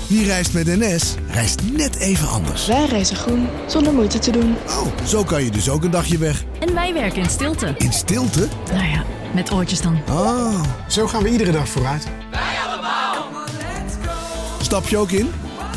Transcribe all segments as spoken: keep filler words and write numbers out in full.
Wie reist met N S, reist net even anders. Wij reizen groen, zonder moeite te doen. Oh, zo kan je dus ook een dagje weg. En wij werken in stilte. In stilte? Nou ja, met oortjes dan. Oh. Zo gaan we iedere dag vooruit. Wij allemaal. Stap je ook in?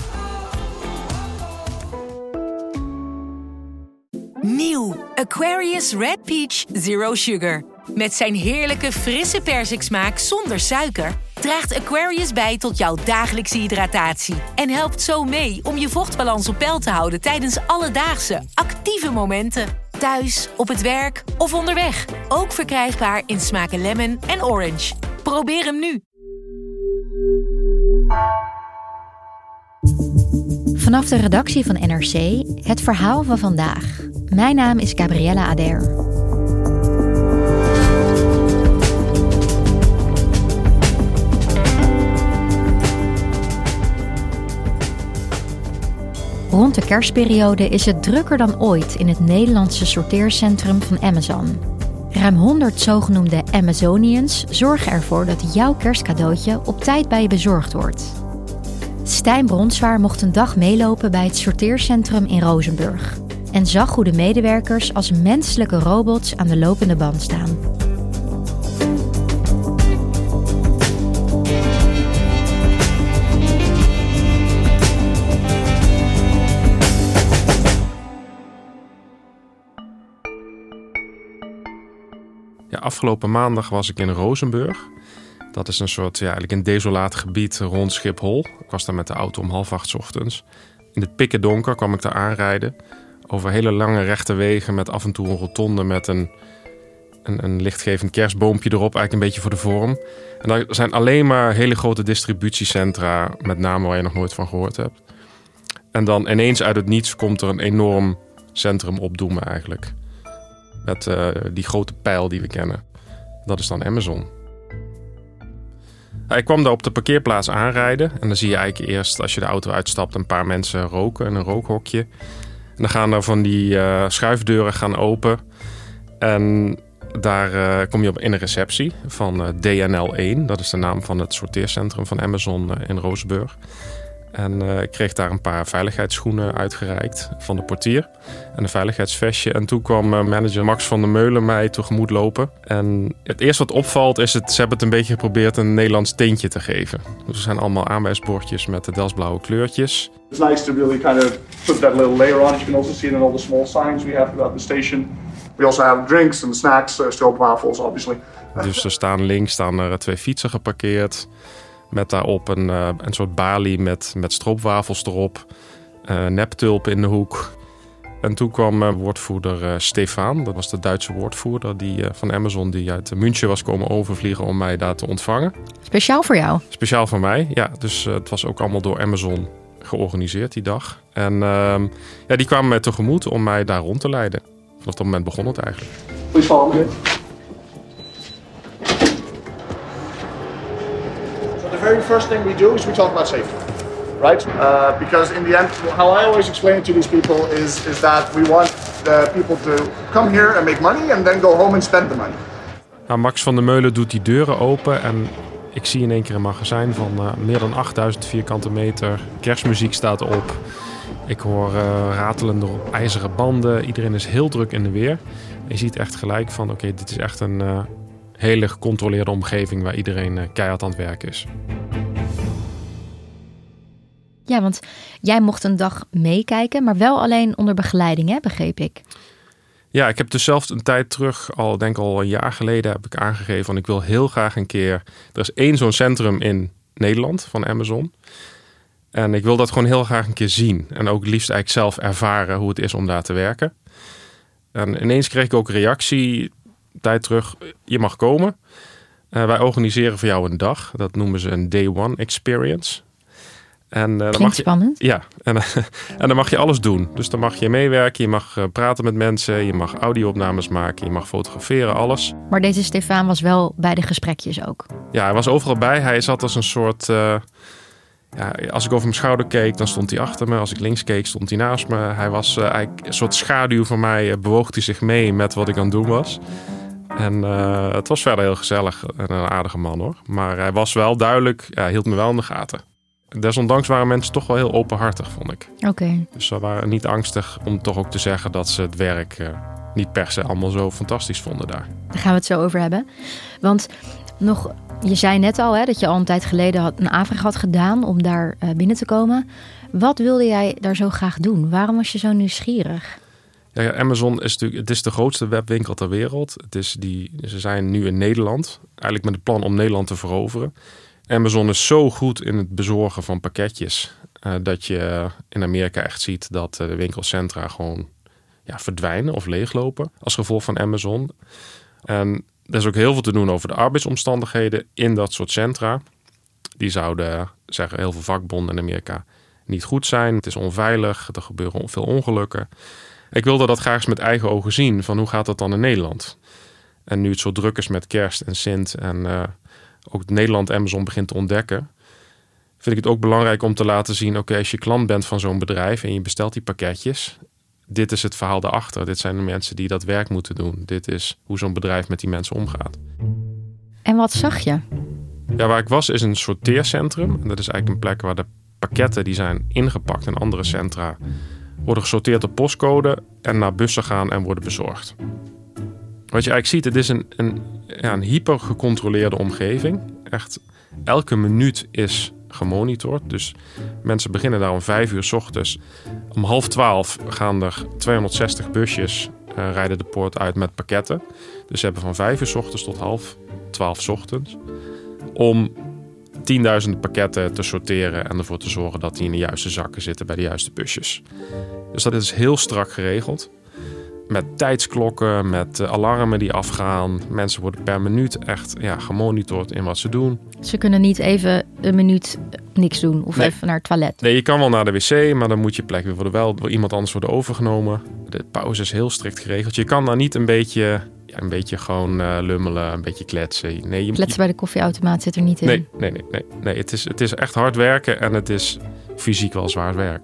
Nieuw Aquarius Red Peach Zero Sugar. Met zijn heerlijke frisse persiksmaak zonder suiker draagt Aquarius bij tot jouw dagelijkse hydratatie. En helpt zo mee om je vochtbalans op peil te houden tijdens alledaagse, actieve momenten. Thuis, op het werk of onderweg. Ook verkrijgbaar in smaken lemon en orange. Probeer hem nu. Vanaf de redactie van N R C het verhaal van vandaag. Mijn naam is Gabriella Ader. Rond de kerstperiode is het drukker dan ooit in het Nederlandse sorteercentrum van Amazon. Ruim honderd zogenoemde Amazonians zorgen ervoor dat jouw kerstcadeautje op tijd bij je bezorgd wordt. Stijn Bronswaar mocht een dag meelopen bij het sorteercentrum in Rozenburg en zag hoe de medewerkers als menselijke robots aan de lopende band staan. Ja, afgelopen maandag was ik in Rozenburg. Dat is een soort, ja, eigenlijk een desolaat gebied rond Schiphol. Ik was daar met de auto om half acht 's ochtends. In het pikken donker kwam ik daar aanrijden. Over hele lange rechte wegen met af en toe een rotonde met een, een, een lichtgevend kerstboompje erop. Eigenlijk een beetje voor de vorm. En daar zijn alleen maar hele grote distributiecentra, met name waar je nog nooit van gehoord hebt. En dan ineens uit het niets komt er een enorm centrum opdoemen eigenlijk. Met uh, die grote pijl die we kennen. Dat is dan Amazon. Ik kwam daar op de parkeerplaats aanrijden. En dan zie je eigenlijk eerst, als je de auto uitstapt, een paar mensen roken in een rookhokje. En dan gaan er van die uh, schuifdeuren gaan open. En daar uh, kom je op in een receptie van uh, D N L één. Dat is de naam van het sorteercentrum van Amazon uh, in Rozenburg. En uh, ik kreeg daar een paar veiligheidsschoenen uitgereikt van de portier. En een veiligheidsvestje. En toen kwam uh, manager Max van der Meulen mij tegemoet lopen. En het eerste wat opvalt is, het, ze hebben het een beetje geprobeerd een Nederlands tintje te geven. Dus er zijn allemaal aanwijsbordjes met de Delftsblauwe kleurtjes. It's nice to really kind of put that little layer on. You can also see it in all the small signs we have throughout the station. We also have drinks and snacks, uh, stroopwafels obviously. Dus er staan links staan er twee fietsen geparkeerd. Met daarop een, uh, een soort balie met, met stroopwafels erop. Uh, neptulpen in de hoek. En toen kwam uh, woordvoerder uh, Stefan. Dat was de Duitse woordvoerder die, uh, van Amazon. Die uit München was komen overvliegen om mij daar te ontvangen. Speciaal voor jou? Speciaal voor mij, ja. Dus uh, het was ook allemaal door Amazon georganiseerd die dag. En uh, ja, die kwamen mij tegemoet om mij daar rond te leiden. Vanaf dat moment begon het eigenlijk. Please follow me. The very first thing we do is we talk about safety, right? Uh, because in the end, how I always explain it to these people is, is that we want the people to come here and make money and then go home and spend the money. Nou, Max van der Meulen doet die deuren open en ik zie in één keer een magazijn van uh, meer dan achtduizend vierkante meter. Kerstmuziek staat op. Ik hoor uh, ratelende ijzeren banden. Iedereen is heel druk in de weer. Je ziet echt gelijk van, oké, okay, dit is echt een uh, hele gecontroleerde omgeving waar iedereen uh, keihard aan het werk is. Ja, want jij mocht een dag meekijken, maar wel alleen onder begeleiding, hè, begreep ik. Ja, ik heb dus zelf een tijd terug, al denk al een jaar geleden, heb ik aangegeven van ik wil heel graag een keer. Er is één zo'n centrum in Nederland van Amazon. En ik wil dat gewoon heel graag een keer zien. En ook liefst eigenlijk zelf ervaren hoe het is om daar te werken. En ineens kreeg ik ook reactie, een tijd terug, je mag komen. Uh, wij organiseren voor jou een dag. Dat noemen ze een day one experience. En, uh, Klinkt je, spannend. Ja, en, en dan mag je alles doen. Dus dan mag je meewerken, je mag uh, praten met mensen, je mag audio-opnames maken, je mag fotograferen, alles. Maar deze Stefan was wel bij de gesprekjes ook? Ja, hij was overal bij. Hij zat als een soort... Uh, ja, als ik over mijn schouder keek, dan stond hij achter me. Als ik links keek, stond hij naast me. Hij was uh, eigenlijk een soort schaduw van mij. Uh, bewoog hij zich mee met wat ik aan het doen was. En uh, het was verder heel gezellig en een aardige man hoor. Maar hij was wel duidelijk, ja, hij hield me wel in de gaten. Desondanks waren mensen toch wel heel openhartig, vond ik. Oké. Okay. Dus ze waren niet angstig om toch ook te zeggen dat ze het werk uh, niet per se allemaal zo fantastisch vonden daar. Daar gaan we het zo over hebben. Want nog, je zei net al hè, dat je al een tijd geleden had, een aanvraag had gedaan om daar uh, binnen te komen. Wat wilde jij daar zo graag doen? Waarom was je zo nieuwsgierig? Ja, Amazon is natuurlijk, het is de grootste webwinkel ter wereld. Het is die, ze zijn nu in Nederland, eigenlijk met het plan om Nederland te veroveren. Amazon is zo goed in het bezorgen van pakketjes uh, dat je in Amerika echt ziet dat uh, de winkelcentra gewoon ja, verdwijnen of leeglopen als gevolg van Amazon. En er is ook heel veel te doen over de arbeidsomstandigheden in dat soort centra. Die zouden, zeggen heel veel vakbonden in Amerika, niet goed zijn. Het is onveilig, er gebeuren veel ongelukken. Ik wilde dat graag eens met eigen ogen zien, van hoe gaat dat dan in Nederland? En nu het zo druk is met kerst en Sint en uh, ook Nederland Amazon begint te ontdekken, vind ik het ook belangrijk om te laten zien, oké, okay, als je klant bent van zo'n bedrijf en je bestelt die pakketjes, dit is het verhaal daarachter. Dit zijn de mensen die dat werk moeten doen. Dit is hoe zo'n bedrijf met die mensen omgaat. En wat zag je? Ja, waar ik was is een sorteercentrum. En dat is eigenlijk een plek waar de pakketten die zijn ingepakt in andere centra worden gesorteerd op postcode en naar bussen gaan en worden bezorgd. Wat je eigenlijk ziet, het is een, een, ja, een hyper gecontroleerde omgeving. Echt, elke minuut is gemonitord. Dus mensen beginnen daar om vijf uur 's ochtends. Om half twaalf gaan er tweehonderdzestig busjes uh, rijden de poort uit met pakketten. Dus ze hebben van vijf uur 's ochtends tot half twaalf 's ochtends om tienduizenden pakketten te sorteren en ervoor te zorgen dat die in de juiste zakken zitten bij de juiste busjes. Dus dat is heel strak geregeld. Met tijdsklokken, met alarmen die afgaan. Mensen worden per minuut echt ja, gemonitord in wat ze doen. Ze kunnen niet even een minuut niks doen of nee. even naar het toilet. Nee, je kan wel naar de wc, maar dan moet je plek weer worden wel door iemand anders worden overgenomen. De pauze is heel strikt geregeld. Je kan daar niet een beetje, ja, een beetje gewoon uh, lummelen, een beetje kletsen. Nee, je, kletsen bij de koffieautomaat zit er niet in. Nee, nee, nee. nee, nee. Het, is, het is echt hard werken en het is fysiek wel zwaar werk.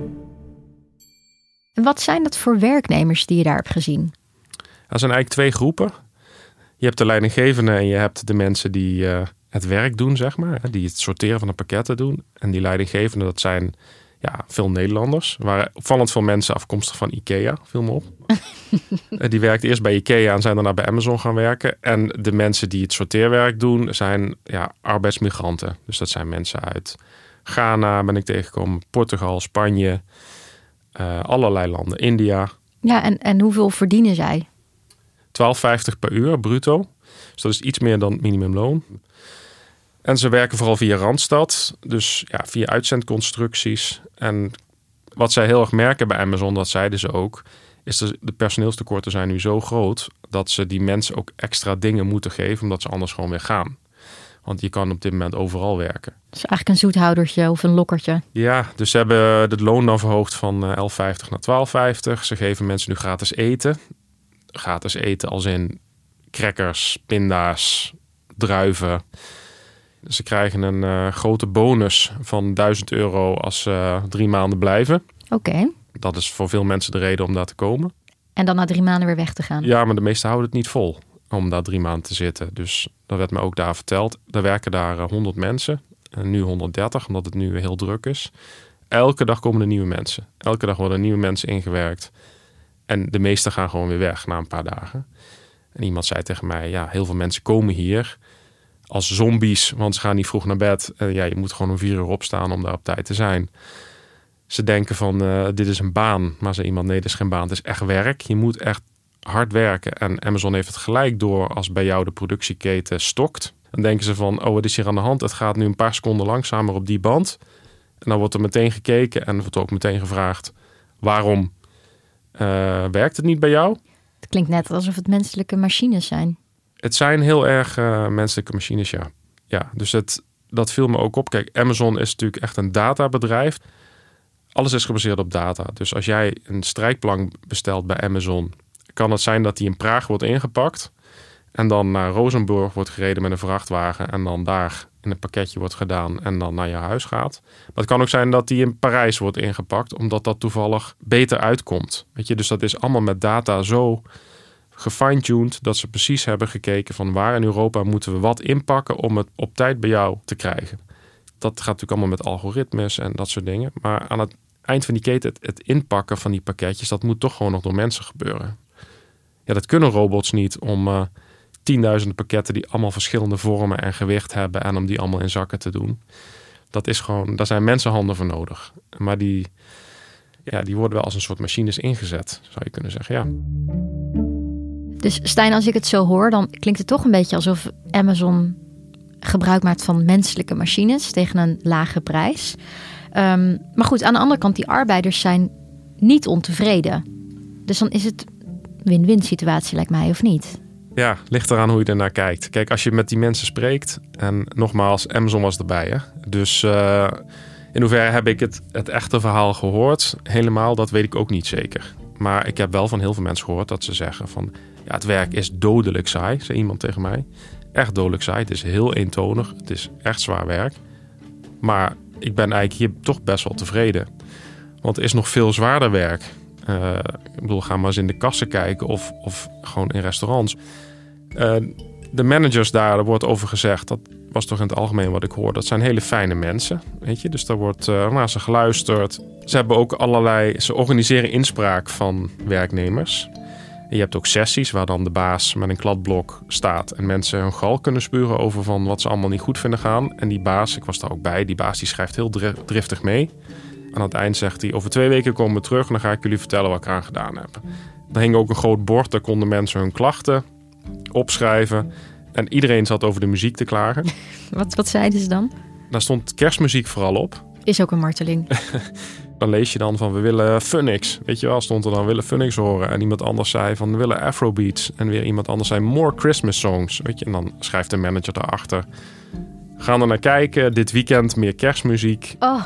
En wat zijn dat voor werknemers die je daar hebt gezien? Er zijn eigenlijk twee groepen. Je hebt de leidinggevenden en je hebt de mensen die uh, het werk doen, zeg maar. Die het sorteren van de pakketten doen. En die leidinggevenden, dat zijn ja, veel Nederlanders. Er waren opvallend veel mensen afkomstig van IKEA, viel me op. Die werkten eerst bij IKEA en zijn daarna bij Amazon gaan werken. En de mensen die het sorteerwerk doen, zijn ja, arbeidsmigranten. Dus dat zijn mensen uit Ghana, ben ik tegengekomen, Portugal, Spanje, uh, allerlei landen, India. Ja, en, en hoeveel verdienen zij? twaalf vijftig per uur, bruto. Dus dat is iets meer dan minimumloon. En ze werken vooral via Randstad. Dus ja, via uitzendconstructies. En wat zij heel erg merken bij Amazon, dat zeiden ze ook, is dat de personeelstekorten zijn nu zo groot dat ze die mensen ook extra dingen moeten geven, omdat ze anders gewoon weer gaan. Want je kan op dit moment overal werken. Dus eigenlijk een zoethoudertje of een lokkertje. Ja, dus ze hebben het loon dan verhoogd van elf vijftig naar twaalf vijftig. Ze geven mensen nu gratis eten. Gratis eten als in crackers, pinda's, druiven. Ze krijgen een uh, grote bonus van duizend euro als ze uh, drie maanden blijven. Oké. Okay. Dat is voor veel mensen de reden om daar te komen. En dan na drie maanden weer weg te gaan. Ja, maar de meesten houden het niet vol om daar drie maanden te zitten. Dus dat werd me ook daar verteld. Er werken daar uh, honderd mensen. En nu honderddertig, omdat het nu heel druk is. Elke dag komen er nieuwe mensen. Elke dag worden nieuwe mensen ingewerkt. En de meesten gaan gewoon weer weg na een paar dagen. En iemand zei tegen mij, ja, heel veel mensen komen hier als zombies, want ze gaan niet vroeg naar bed. En ja, je moet gewoon om vier uur opstaan om daar op tijd te zijn. Ze denken van, uh, dit is een baan. Maar zei iemand, nee, dit is geen baan, het is echt werk. Je moet echt hard werken. En Amazon heeft het gelijk door als bij jou de productieketen stokt. Dan denken ze van, oh, wat is hier aan de hand? Het gaat nu een paar seconden langzamer op die band. En dan wordt er meteen gekeken en wordt ook meteen gevraagd, waarom uh, werkt het niet bij jou? Het klinkt net alsof het menselijke machines zijn. Het zijn heel erg uh, menselijke machines, ja. Ja, dus het, dat viel me ook op. Kijk, Amazon is natuurlijk echt een databedrijf. Alles is gebaseerd op data. Dus als jij een strijkplank bestelt bij Amazon, kan het zijn dat die in Praag wordt ingepakt en dan naar Rozenburg wordt gereden met een vrachtwagen en dan daar in een pakketje wordt gedaan en dan naar je huis gaat. Maar het kan ook zijn dat die in Parijs wordt ingepakt, omdat dat toevallig beter uitkomt. Weet je, dus dat is allemaal met data zo gefine-tuned dat ze precies hebben gekeken van waar in Europa moeten we wat inpakken om het op tijd bij jou te krijgen. dat gaat natuurlijk allemaal met algoritmes en dat soort dingen. Maar aan het eind van die keten, het, het inpakken van die pakketjes, dat moet toch gewoon nog door mensen gebeuren. Ja, dat kunnen robots niet om uh, tienduizenden pakketten die allemaal verschillende vormen en gewicht hebben en om die allemaal in zakken te doen. Dat is gewoon, daar zijn mensenhanden voor nodig. Maar die, ja, die worden wel als een soort machines ingezet, zou je kunnen zeggen, ja. Dus Stijn, als ik het zo hoor, dan klinkt het toch een beetje alsof Amazon gebruik maakt van menselijke machines tegen een lage prijs. Um, maar goed, aan de andere kant, die arbeiders zijn niet ontevreden. Dus dan is het win-win situatie, lijkt mij, of niet? Ja, ligt eraan hoe je ernaar kijkt. Kijk, als je met die mensen spreekt, en nogmaals, Amazon was erbij, hè? Dus uh, in hoeverre heb ik het, het echte verhaal gehoord? Helemaal, dat weet ik ook niet zeker. Maar ik heb wel van heel veel mensen gehoord dat ze zeggen van, ja, het werk is dodelijk saai, zei iemand tegen mij. Echt dodelijk saai, het is heel eentonig, het is echt zwaar werk. Maar ik ben eigenlijk hier toch best wel tevreden. Want er is nog veel zwaarder werk. Uh, ik bedoel, ga maar eens in de kassen kijken of, of gewoon in restaurants. Uh, de managers daar, daar wordt over gezegd, dat was toch in het algemeen wat ik hoor, dat zijn hele fijne mensen, weet je. Dus daar wordt uh, naar ze geluisterd. Ze hebben ook allerlei, ze organiseren inspraak van werknemers. En je hebt ook sessies waar dan de baas met een kladblok staat en mensen hun gal kunnen spuren over van wat ze allemaal niet goed vinden gaan. En die baas, ik was daar ook bij, die baas die schrijft heel driftig mee. Aan het eind zegt hij, over twee weken komen we terug en dan ga ik jullie vertellen wat ik eraan gedaan heb. Er hing ook een groot bord, daar konden mensen hun klachten opschrijven. En iedereen zat over de muziek te klagen. Wat, wat zeiden ze dan? Daar stond kerstmuziek vooral op. Is ook een marteling. Dan lees je dan van, we willen Funix. Weet je wel, stond er dan, we willen Funix horen. En iemand anders zei van, we willen Afrobeats. En weer iemand anders zei, more Christmas songs. Weet je, en dan schrijft de manager daarachter. Gaan er naar kijken, dit weekend meer kerstmuziek. Oh.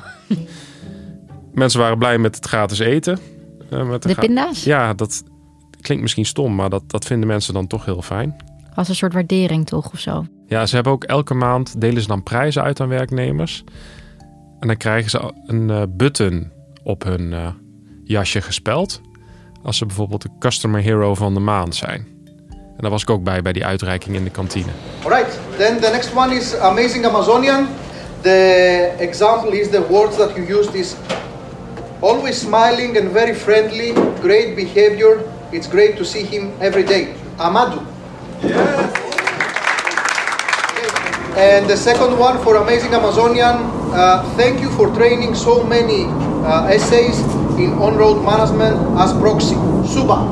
Mensen waren blij met het gratis eten. Uh, met de de gra- pinda's? Ja, dat klinkt misschien stom, maar dat, dat vinden mensen dan toch heel fijn. Als een soort waardering toch of zo? Ja, ze hebben ook elke maand, delen ze dan prijzen uit aan werknemers. En dan krijgen ze een uh, button op hun uh, jasje gespeld. Als ze bijvoorbeeld de Customer Hero van de maand zijn. En daar was ik ook bij, bij die uitreiking in de kantine. Alright, then the next one is Amazing Amazonian. The example is the words that you used is always smiling and very friendly, great behavior. It's great to see him every day. Amadou. Yes. And the second one for Amazing Amazonian, uh, thank you for training so many uh, essays in on-road management as proxy. Suba.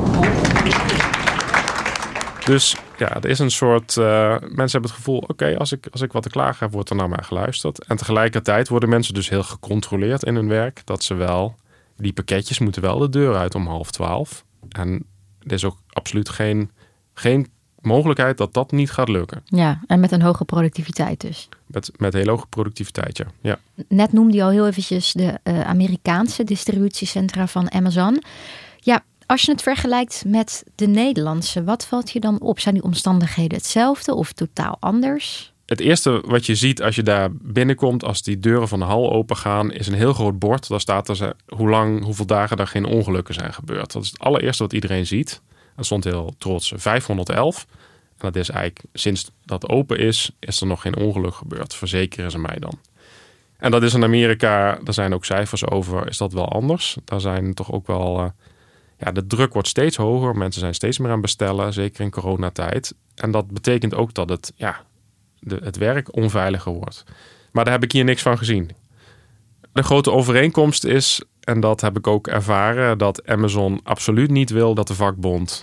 Dus ja, er is een soort, uh, mensen hebben het gevoel, oké, okay, als, ik, als ik wat te klagen heb, wordt er naar mij geluisterd. En tegelijkertijd worden mensen dus heel gecontroleerd in hun werk. Dat ze wel, die pakketjes moeten wel de deur uit om half twaalf. En er is ook absoluut geen, geen mogelijkheid dat dat niet gaat lukken. Ja, en met een hoge productiviteit dus. Met, met heel hoge productiviteit, ja. ja. Net noemde je al heel eventjes de uh, Amerikaanse distributiecentra van Amazon. Ja, als je het vergelijkt met de Nederlandse, wat valt je dan op? Zijn die omstandigheden hetzelfde of totaal anders? Het eerste wat je ziet als je daar binnenkomt, als die deuren van de hal open gaan, is een heel groot bord. Daar staat er hoe lang, hoeveel dagen er geen ongelukken zijn gebeurd. Dat is het allereerste wat iedereen ziet. Er stond heel trots vijfhonderdelf. En dat is eigenlijk, sinds dat open is, is er nog geen ongeluk gebeurd. Verzekeren ze mij dan. En dat is in Amerika, daar zijn ook cijfers over, is dat wel anders. Daar zijn toch ook wel, uh, ja, de druk wordt steeds hoger. Mensen zijn steeds meer aan bestellen, zeker in coronatijd. En dat betekent ook dat het, ja, de, het werk onveiliger wordt. Maar daar heb ik hier niks van gezien. De grote overeenkomst is, en dat heb ik ook ervaren, dat Amazon absoluut niet wil dat de vakbond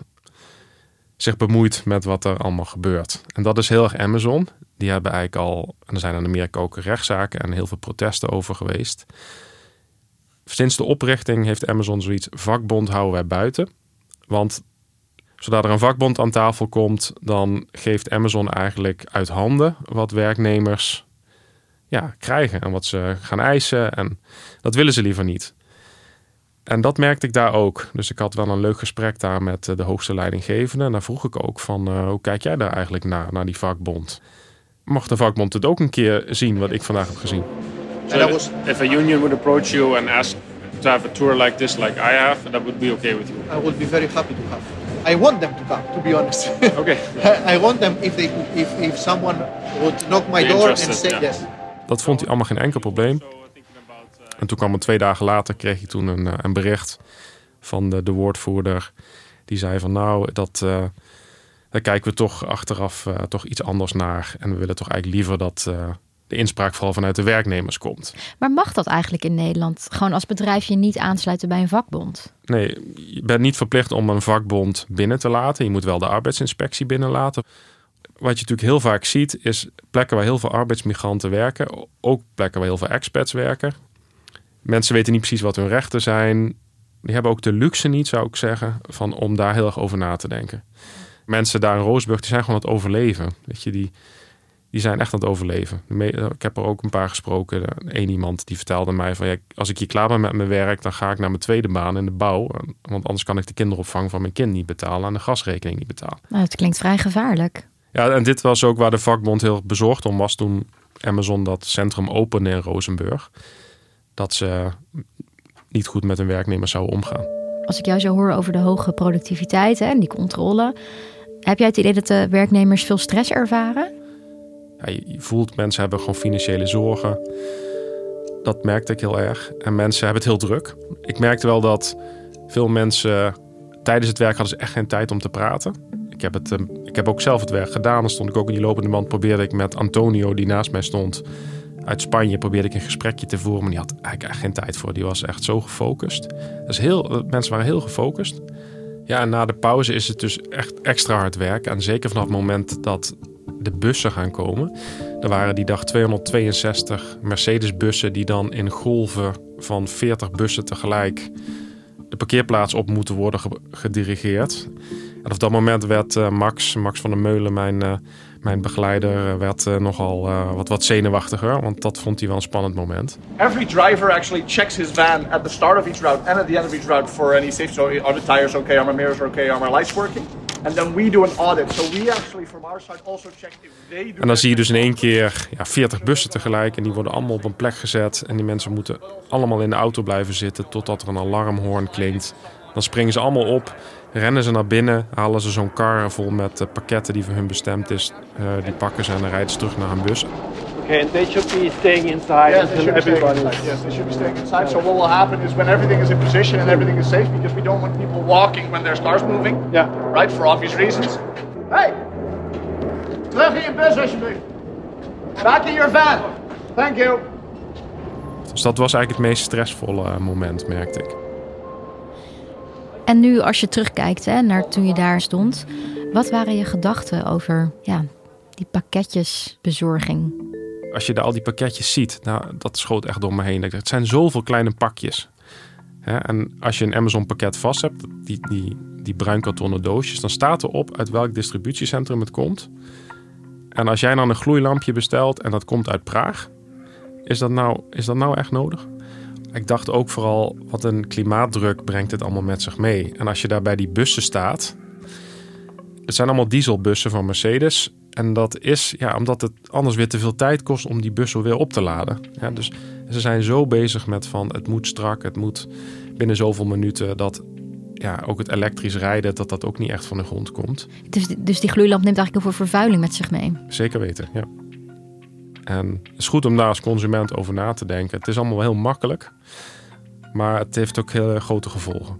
zich bemoeit met wat er allemaal gebeurt. En dat is heel erg Amazon. Die hebben eigenlijk al, en er zijn in Amerika ook rechtszaken en heel veel protesten over geweest. Sinds de oprichting heeft Amazon zoiets, vakbond houden wij buiten. Want zodra er een vakbond aan tafel komt, dan geeft Amazon eigenlijk uit handen wat werknemers ja, krijgen en wat ze gaan eisen. En dat willen ze liever niet. En dat merkte ik daar ook. Dus ik had wel een leuk gesprek daar met de hoogste leidinggevende. En daar vroeg ik ook van, uh, hoe kijk jij daar eigenlijk naar, naar die vakbond? Mag de vakbond het ook een keer zien wat ik vandaag heb gezien? So was, if a union would approach you and ask to have a tour like this, like I have, that would be okay with you? I would be very happy to have. I want them to come, to be honest. Okay. I want them if they, if, if someone would knock my be door and interested, say yeah. yes. dat vond hij allemaal geen enkel probleem. En toen kwam er twee dagen later, kreeg ik toen een, een bericht van de, de woordvoerder. Die zei van nou, dat, uh, daar kijken we toch achteraf uh, toch iets anders naar. En we willen toch eigenlijk liever dat uh, de inspraak vooral vanuit de werknemers komt. Maar mag dat eigenlijk in Nederland? Gewoon als bedrijf je niet aansluiten bij een vakbond? Nee, je bent niet verplicht om een vakbond binnen te laten. Je moet wel de arbeidsinspectie binnenlaten. Wat je natuurlijk heel vaak ziet, is plekken waar heel veel arbeidsmigranten werken. Ook plekken waar heel veel expats werken. Mensen weten niet precies wat hun rechten zijn. Die hebben ook de luxe niet, zou ik zeggen, van om daar heel erg over na te denken. Mensen daar in Rozenburg, die zijn gewoon aan het overleven. Weet je, die, die zijn echt aan het overleven. Ik heb er ook een paar gesproken. Eén iemand die vertelde mij van ja, als ik hier klaar ben met mijn werk, dan ga ik naar mijn tweede baan in de bouw. Want anders kan ik de kinderopvang van mijn kind niet betalen en de gasrekening niet betalen. Nou, het klinkt vrij gevaarlijk. Ja, en dit was ook waar de vakbond heel bezorgd om was toen Amazon dat centrum opende in Rozenburg. Dat ze niet goed met hun werknemers zouden omgaan. Als ik jou zo hoor over de hoge productiviteit hè, en die controle, heb jij het idee dat de werknemers veel stress ervaren? Ja, je voelt, mensen hebben gewoon financiële zorgen. Dat merkte ik heel erg. En mensen hebben het heel druk. Ik merkte wel dat veel mensen tijdens het werk hadden ze echt geen tijd om te praten. Ik heb, het, ik heb ook zelf het werk gedaan. Dan stond ik ook in die lopende band. Probeerde ik met Antonio, die naast mij stond, uit Spanje, probeerde ik een gesprekje te voeren. Maar die had eigenlijk echt geen tijd voor. Die was echt zo gefocust. Dus heel, mensen waren heel gefocust. Ja, en na de pauze is het dus echt extra hard werken. En zeker vanaf het moment dat de bussen gaan komen. Er waren die dag tweehonderdtweeënzestig Mercedes-bussen die dan in golven van veertig bussen tegelijk de parkeerplaats op moeten worden gedirigeerd. En op dat moment werd uh, Max, Max van der Meulen, mijn, uh, mijn begeleider, werd uh, nogal uh, wat, wat zenuwachtiger. Want dat vond hij wel een spannend moment. Every driver actually checks his van at the start of each route and at the end of each route for any safety. So are the tires okay, are my mirrors okay, are my lights working? And then we do an audit. So we actually from our side also check if they do. En dan zie je dus in één keer ja, veertig bussen tegelijk. En die worden allemaal op een plek gezet. En die mensen moeten allemaal in de auto blijven zitten totdat er een alarmhoorn klinkt. Dan springen ze allemaal op, rennen ze naar binnen, halen ze zo'n kar vol met uh, pakketten die voor hun bestemd is. Uh, die pakken ze en dan rijden ze terug naar hun bus. Okay, and they should be staying inside yes, until everybody is... Yes, they should be staying inside. So what will happen is when everything is in position and everything is safe, because we don't want people walking when there's cars moving. Yeah. Right, for obvious reasons. Hey! Terug in je bus alsjeblieft. Back in your van. Thank you. Dus dat was eigenlijk het meest stressvolle moment, merkte ik. En nu als je terugkijkt hè, naar toen je daar stond, wat waren je gedachten over ja, die pakketjesbezorging? Als je daar al die pakketjes ziet, nou, dat schoot echt door me heen. Het zijn zoveel kleine pakjes. Hè? En als je een Amazon pakket vast hebt, die, die, die bruin kartonnen doosjes, dan staat erop uit welk distributiecentrum het komt. En als jij dan een gloeilampje bestelt en dat komt uit Praag, is dat nou, is dat nou echt nodig? Ik dacht ook vooral, wat een klimaatdruk brengt het allemaal met zich mee. En als je daar bij die bussen staat, het zijn allemaal dieselbussen van Mercedes. En dat is ja, omdat het anders weer te veel tijd kost om die bussen weer op te laden. Ja, dus ze zijn zo bezig met van het moet strak, het moet binnen zoveel minuten, dat ja, ook het elektrisch rijden, dat dat ook niet echt van de grond komt. Dus, dus die gloeilamp neemt eigenlijk heel veel vervuiling met zich mee? Zeker weten, ja. En het is goed om daar als consument over na te denken. Het is allemaal heel makkelijk, maar het heeft ook heel grote gevolgen.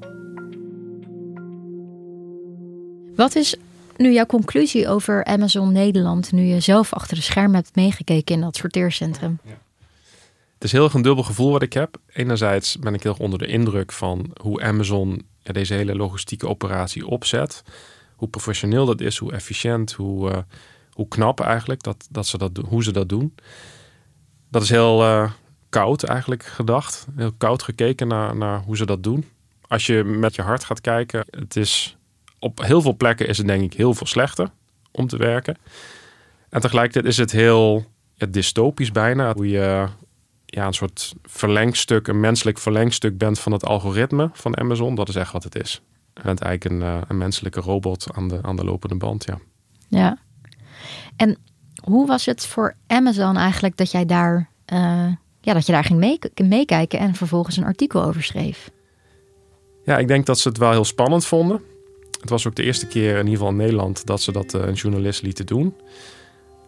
Wat is nu jouw conclusie over Amazon Nederland, nu je zelf achter de schermen hebt meegekeken in dat sorteercentrum? Ja. Het is heel erg een dubbel gevoel wat ik heb. Enerzijds ben ik heel erg onder de indruk van hoe Amazon ja, deze hele logistieke operatie opzet. Hoe professioneel dat is, hoe efficiënt, hoe, uh, hoe knap eigenlijk dat, dat ze dat, hoe ze dat doen. Dat is heel uh, koud eigenlijk gedacht. Heel koud gekeken naar, naar hoe ze dat doen. Als je met je hart gaat kijken, het is op heel veel plekken is het denk ik heel veel slechter om te werken. En tegelijkertijd is het heel ja, dystopisch bijna. Hoe je ja, een soort verlengstuk, een menselijk verlengstuk bent van het algoritme van Amazon. Dat is echt wat het is. Je bent eigenlijk een, een menselijke robot aan de, aan de lopende band, ja. Ja. En hoe was het voor Amazon eigenlijk dat jij daar, uh, ja, dat je daar ging mee, meekijken en vervolgens een artikel over schreef? Ja, ik denk dat ze het wel heel spannend vonden. Het was ook de eerste keer in ieder geval in Nederland dat ze dat uh, een journalist lieten doen.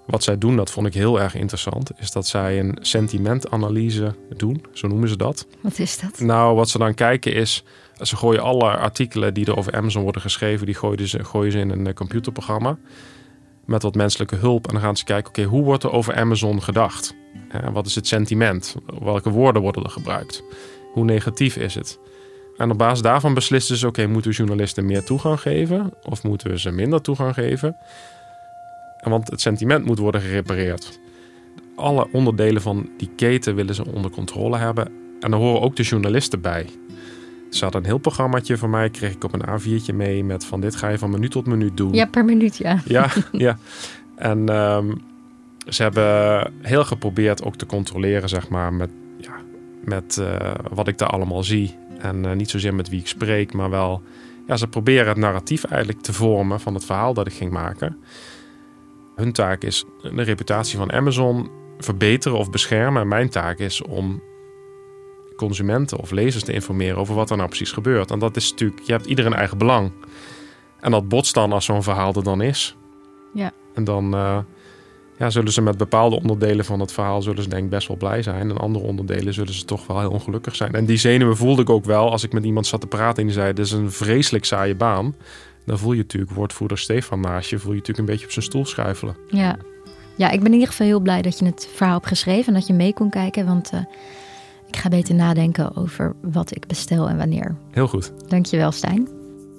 Wat zij doen, dat vond ik heel erg interessant, is dat zij een sentimentanalyse doen. Zo noemen ze dat. Wat is dat? Nou, wat ze dan kijken is, ze gooien alle artikelen die er over Amazon worden geschreven, die gooien ze, gooien ze in een computerprogramma met wat menselijke hulp. En dan gaan ze kijken, oké, okay, hoe wordt er over Amazon gedacht? En wat is het sentiment? Welke woorden worden er gebruikt? Hoe negatief is het? En op basis daarvan beslissen ze, oké, okay, moeten we journalisten meer toegang geven? Of moeten we ze minder toegang geven? Want het sentiment moet worden gerepareerd. Alle onderdelen van die keten willen ze onder controle hebben. En daar horen ook de journalisten bij. Ze hadden een heel programmaatje van mij, kreeg ik op een A viertje mee met van dit ga je van minuut tot minuut doen. Ja, per minuut, ja. Ja, ja. En um, ze hebben heel geprobeerd ook te controleren, zeg maar, met, ja, met uh, wat ik daar allemaal zie. En uh, niet zozeer met wie ik spreek, maar wel, ja, ze proberen het narratief eigenlijk te vormen van het verhaal dat ik ging maken. Hun taak is de reputatie van Amazon verbeteren of beschermen. En mijn taak is om consumenten of lezers te informeren over wat er nou precies gebeurt. En dat is natuurlijk, je hebt ieder een eigen belang. En dat botst dan als zo'n verhaal er dan is. Ja. En dan uh, ja, zullen ze met bepaalde onderdelen van het verhaal zullen ze denk ik best wel blij zijn. En andere onderdelen zullen ze toch wel heel ongelukkig zijn. En die zenuwen voelde ik ook wel als ik met iemand zat te praten en die zei, dit is een vreselijk saaie baan. Dan voel je natuurlijk woordvoerder Stefan naast je, voel je natuurlijk een beetje op zijn stoel schuifelen. Ja. Ja, ik ben in ieder geval heel blij dat je het verhaal hebt geschreven en dat je mee kon kijken. Want uh, ik ga beter nadenken over wat ik bestel en wanneer. Heel goed. Dankjewel, Stijn.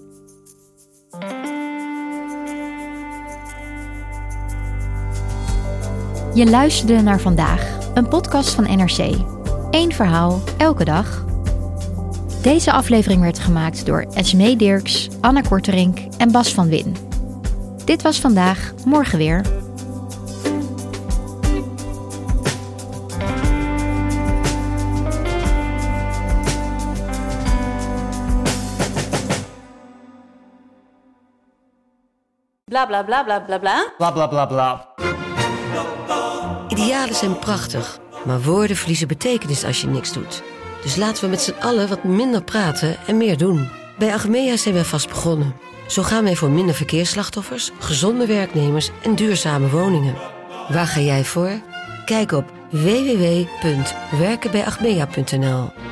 Je luisterde naar Vandaag, een podcast van N R C. Eén verhaal, elke dag. Deze aflevering werd gemaakt door Esmee Dirks, Anna Korterink en Bas van Win. Dit was Vandaag, morgen weer. Bla bla bla bla bla bla. Bla bla bla bla. Idealen zijn prachtig, maar woorden verliezen betekenis als je niks doet. Dus laten we met z'n allen wat minder praten en meer doen. Bij Achmea zijn we vast begonnen. Zo gaan wij voor minder verkeersslachtoffers, gezonde werknemers en duurzame woningen. Waar ga jij voor? Kijk op w w w punt werken bij achmea punt n l.